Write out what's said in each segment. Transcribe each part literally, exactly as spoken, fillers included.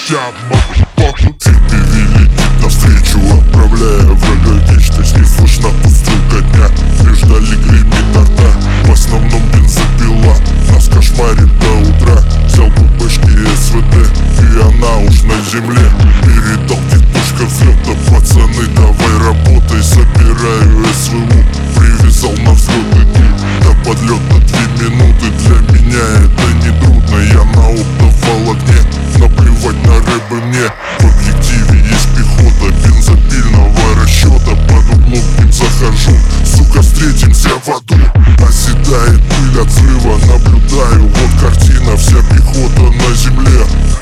спустя мotherfucker. Цепи летит навстречу, отправляя врага вечность. Не слышно пустилка дня, лишь вдали гремит арта. В основном бензопила нас кошмарит до утра. Взял ББшки СВТ, и она уж на земле. Передал точка взлета, пацаны, давай работай. Собираю СВУ, привязал на взлет, иду до подлета две минуты. Для меня это не трудно, я на оптоволокне. Наплевать на рэбы мне, в объективе есть пехота бензопильного расчета. Под углом к ним захожу, сука, встретимся в аду. Оседает пыль от взрыва, наблюдаю, вот картина, вся пехота на земле.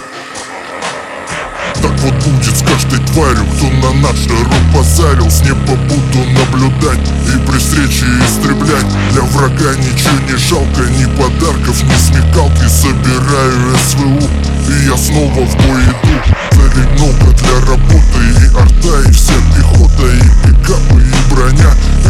Так вот будет с каждой тварью, кто на наш народ позарил. С неба буду наблюдать и при встрече истреблять. Для врага ничего не жалко, ни подарков, ни смекалки. Собираю СВУ, и я снова в бой иду. Целей много для работы, и арта, и вся пехота, и пикапы, и броня.